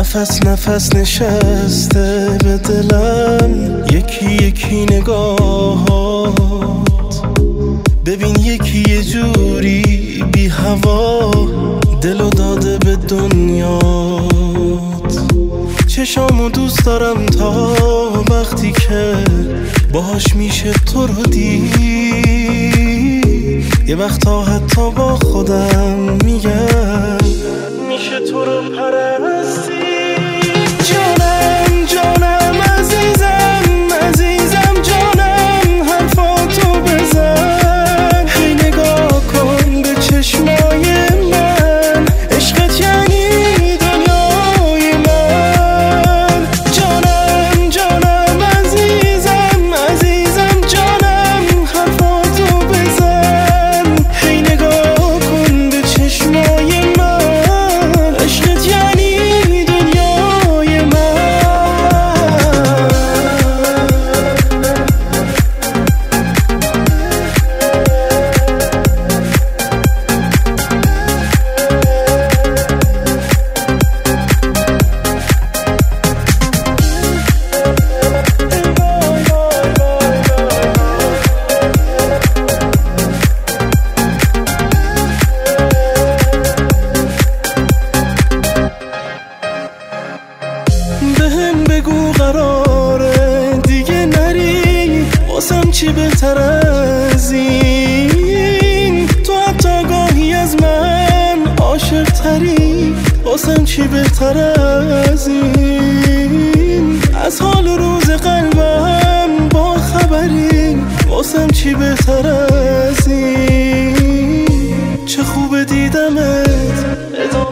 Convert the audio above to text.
نفس نفس نشسته به دلم، یکی یکی نگاهات. ببین یکی یه جوری بی هوا دلو داده به دنیات. چشامو دوست دارم تا وقتی که باهاش میشه تو رو دید. یه وقتا حتی با خودم میگم میشه تو رو پرستی. جانم جانم عزیزم عزیزم جانم، حرفاتو بزن. هی نگاه کن به چشمای من، عشقت یعنی دنیای من. جانم جانم عزیزم عزیزم جانم، حرفاتو بزن. هی نگاه کن به چشمای من، عشقت یعنی دنیای من. بهم بگو قراره دیگه نری، واسم چی بهتر از این؟ تو حتی گاهی از من عاشق تری، واسم چی بهتر از این؟ از حال و روز قلبم با خبری، واسم چی بهتر از این؟ چه خوب دیدمت